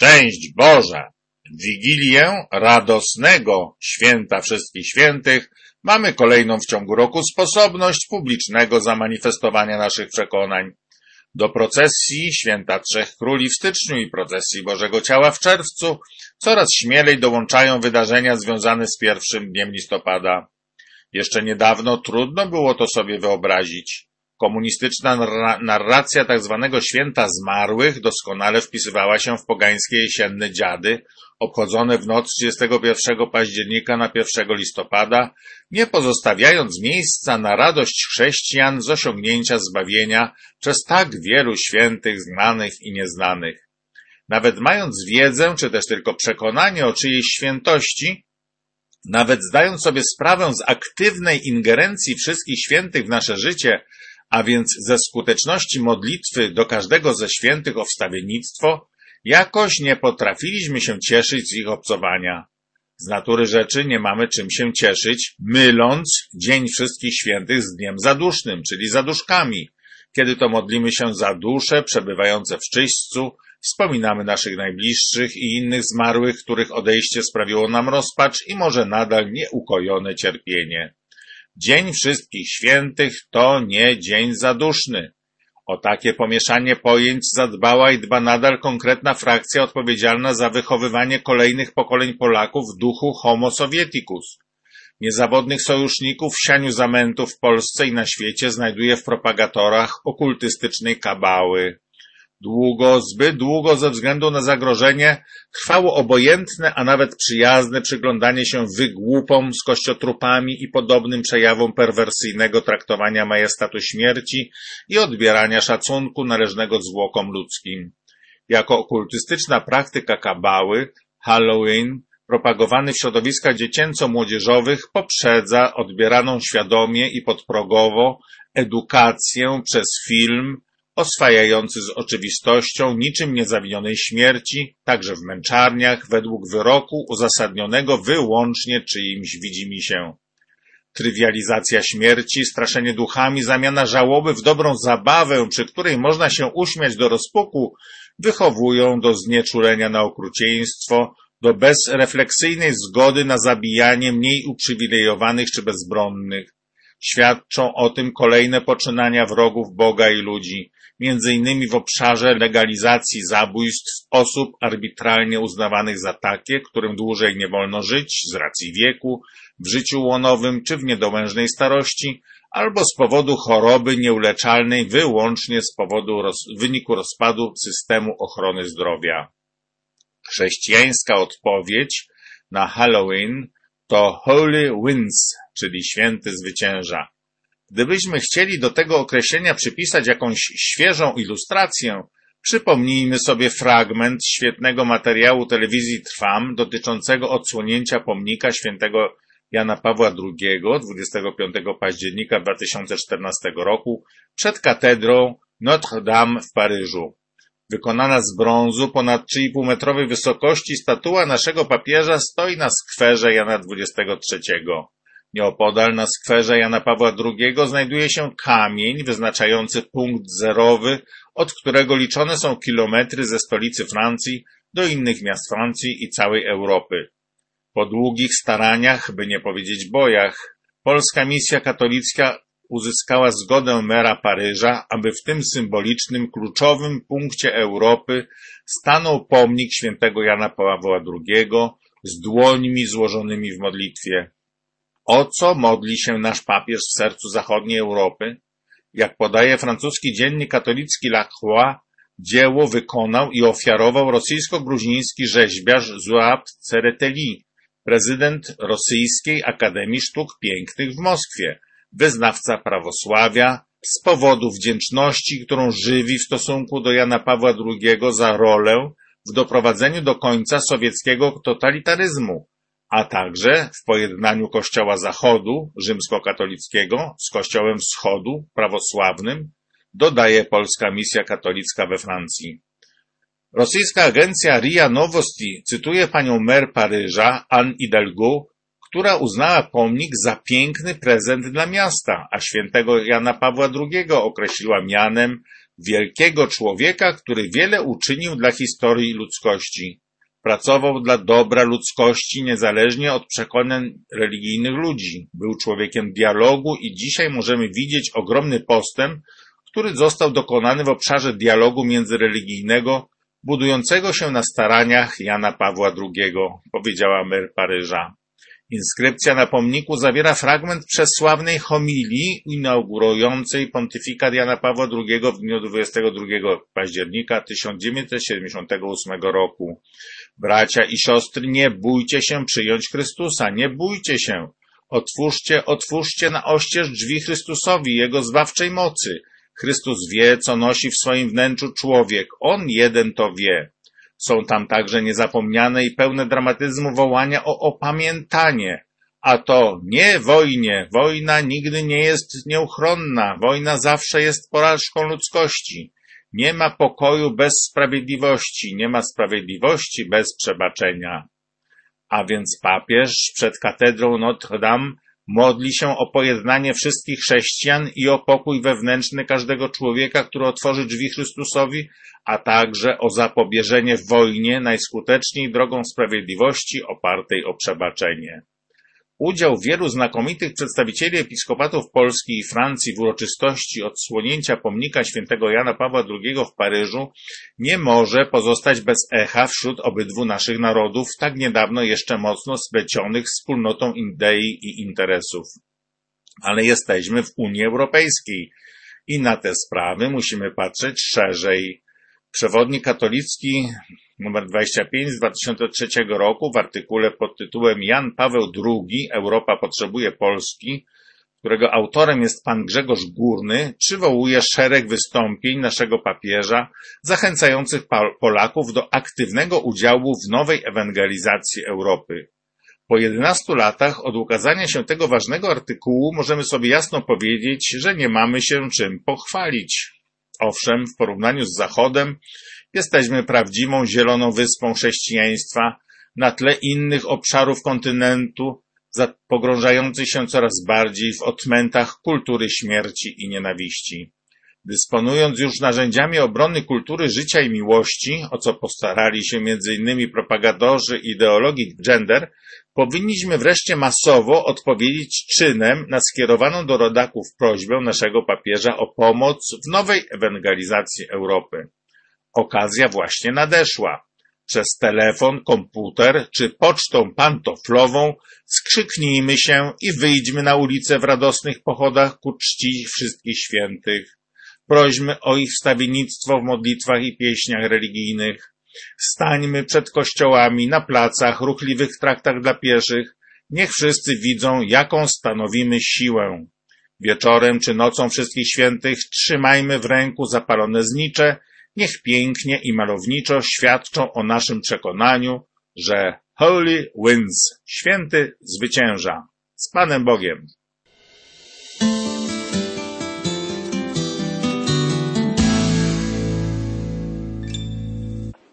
Szczęść Boże! W Wigilię radosnego Święta Wszystkich Świętych mamy kolejną w ciągu roku sposobność publicznego zamanifestowania naszych przekonań. Do procesji Święta Trzech Króli w styczniu i procesji Bożego Ciała w czerwcu coraz śmielej dołączają wydarzenia związane z pierwszym dniem listopada. Jeszcze niedawno trudno było to sobie wyobrazić. Komunistyczna narracja tzw. Święta Zmarłych doskonale wpisywała się w pogańskie jesienne dziady, obchodzone w noc 31 października na 1 listopada, nie pozostawiając miejsca na radość chrześcijan z osiągnięcia zbawienia przez tak wielu świętych znanych i nieznanych. Nawet mając wiedzę, czy też tylko przekonanie o czyjejś świętości, nawet zdając sobie sprawę z aktywnej ingerencji wszystkich świętych w nasze życie, a więc ze skuteczności modlitwy do każdego ze świętych o wstawiennictwo, jakoś nie potrafiliśmy się cieszyć z ich obcowania. Z natury rzeczy nie mamy czym się cieszyć, myląc Dzień Wszystkich Świętych z Dniem Zadusznym, czyli zaduszkami. Kiedy to modlimy się za dusze przebywające w czyśćcu, wspominamy naszych najbliższych i innych zmarłych, których odejście sprawiło nam rozpacz i może nadal nieukojone cierpienie. Dzień Wszystkich Świętych to nie dzień zaduszny. O takie pomieszanie pojęć zadbała i dba nadal konkretna frakcja odpowiedzialna za wychowywanie kolejnych pokoleń Polaków w duchu Homo Sovieticus. Niezawodnych sojuszników w sianiu zamętu w Polsce i na świecie znajduje w propagatorach okultystycznej kabały. Zbyt długo ze względu na zagrożenie trwało obojętne, a nawet przyjazne przyglądanie się wygłupom z kościotrupami i podobnym przejawom perwersyjnego traktowania majestatu śmierci i odbierania szacunku należnego zwłokom ludzkim. Jako okultystyczna praktyka kabały, Halloween, propagowany w środowiskach dziecięco-młodzieżowych, poprzedza odbieraną świadomie i podprogowo edukację przez film oswajający z oczywistością niczym niezawinionej śmierci, także w męczarniach, według wyroku uzasadnionego wyłącznie czyimś widzimisię. Trywializacja śmierci, straszenie duchami, zamiana żałoby w dobrą zabawę, przy której można się uśmiać do rozpuku, wychowują do znieczulenia na okrucieństwo, do bezrefleksyjnej zgody na zabijanie mniej uprzywilejowanych czy bezbronnych. Świadczą o tym kolejne poczynania wrogów Boga i ludzi, między innymi w obszarze legalizacji zabójstw osób arbitralnie uznawanych za takie, którym dłużej nie wolno żyć z racji wieku, w życiu łonowym czy w niedołężnej starości, albo z powodu choroby nieuleczalnej wyłącznie z powodu wyniku rozpadu systemu ochrony zdrowia. Chrześcijańska odpowiedź na Halloween to Holy Wins, czyli święty zwycięża. Gdybyśmy chcieli do tego określenia przypisać jakąś świeżą ilustrację, przypomnijmy sobie fragment świetnego materiału telewizji Trwam dotyczącego odsłonięcia pomnika świętego Jana Pawła II 25 października 2014 roku przed katedrą Notre-Dame w Paryżu. Wykonana z brązu ponad 3,5-metrowej wysokości statua naszego papieża stoi na skwerze Jana XXIII. Nieopodal na skwerze Jana Pawła II znajduje się kamień wyznaczający punkt zerowy, od którego liczone są kilometry ze stolicy Francji do innych miast Francji i całej Europy. Po długich staraniach, by nie powiedzieć bojach, polska misja katolicka uzyskała zgodę mera Paryża, aby w tym symbolicznym, kluczowym punkcie Europy stanął pomnik świętego Jana Pawła II z dłońmi złożonymi w modlitwie. O co modli się nasz papież w sercu zachodniej Europy? Jak podaje francuski dziennik katolicki La Croix, dzieło wykonał i ofiarował rosyjsko-gruziński rzeźbiarz Zouab Tsereteli, prezydent Rosyjskiej Akademii Sztuk Pięknych w Moskwie, wyznawca prawosławia, z powodu wdzięczności, którą żywi w stosunku do Jana Pawła II za rolę w doprowadzeniu do końca sowieckiego totalitaryzmu, a także w pojednaniu Kościoła Zachodu rzymskokatolickiego z Kościołem Wschodu prawosławnym, dodaje polska misja katolicka we Francji. Rosyjska agencja RIA Novosti cytuje panią mer Paryża, Anne Hidalgo, która uznała pomnik za piękny prezent dla miasta, a świętego Jana Pawła II określiła mianem wielkiego człowieka, który wiele uczynił dla historii ludzkości. Pracował dla dobra ludzkości niezależnie od przekonań religijnych ludzi. Był człowiekiem dialogu i dzisiaj możemy widzieć ogromny postęp, który został dokonany w obszarze dialogu międzyreligijnego, budującego się na staraniach Jana Pawła II, powiedziała mer Paryża. Inskrypcja na pomniku zawiera fragment przesławnej homilii inaugurującej pontyfikat Jana Pawła II w dniu 22 października 1978 roku. Bracia i siostry, nie bójcie się przyjąć Chrystusa, nie bójcie się. Otwórzcie na oścież drzwi Chrystusowi, Jego zbawczej mocy. Chrystus wie, co nosi w swoim wnętrzu człowiek. On jeden to wie. Są tam także niezapomniane i pełne dramatyzmu wołania o opamiętanie. A to nie wojnie. Wojna nigdy nie jest nieuchronna. Wojna zawsze jest porażką ludzkości. Nie ma pokoju bez sprawiedliwości. Nie ma sprawiedliwości bez przebaczenia. A więc papież przed katedrą Notre Dame modli się o pojednanie wszystkich chrześcijan i o pokój wewnętrzny każdego człowieka, który otworzy drzwi Chrystusowi, a także o zapobieżenie wojnie najskuteczniej drogą sprawiedliwości opartej o przebaczenie. Udział wielu znakomitych przedstawicieli episkopatów Polski i Francji w uroczystości odsłonięcia pomnika świętego Jana Pawła II w Paryżu nie może pozostać bez echa wśród obydwu naszych narodów, tak niedawno jeszcze mocno splecionych wspólnotą idei i interesów. Ale jesteśmy w Unii Europejskiej i na te sprawy musimy patrzeć szerzej. Przewodnik katolicki nr 25 z 2003 roku w artykule pod tytułem Jan Paweł II – Europa potrzebuje Polski, którego autorem jest pan Grzegorz Górny, przywołuje szereg wystąpień naszego papieża zachęcających Polaków do aktywnego udziału w nowej ewangelizacji Europy. Po 11 latach od ukazania się tego ważnego artykułu możemy sobie jasno powiedzieć, że nie mamy się czym pochwalić. Owszem, w porównaniu z Zachodem jesteśmy prawdziwą zieloną wyspą chrześcijaństwa na tle innych obszarów kontynentu, pogrążających się coraz bardziej w odmętach kultury śmierci i nienawiści. Dysponując już narzędziami obrony kultury życia i miłości, o co postarali się m.in. propagatorzy ideologii gender, powinniśmy wreszcie masowo odpowiedzieć czynem na skierowaną do rodaków prośbę naszego papieża o pomoc w nowej ewangelizacji Europy. Okazja właśnie nadeszła. Przez telefon, komputer czy pocztą pantoflową skrzyknijmy się i wyjdźmy na ulicę w radosnych pochodach ku czci wszystkich świętych. Prośmy o ich wstawiennictwo w modlitwach i pieśniach religijnych. Stańmy przed kościołami, na placach, ruchliwych traktach dla pieszych. Niech wszyscy widzą, jaką stanowimy siłę. Wieczorem czy nocą wszystkich świętych trzymajmy w ręku zapalone znicze. Niech pięknie i malowniczo świadczą o naszym przekonaniu, że Holy wins, święty zwycięża. Z Panem Bogiem.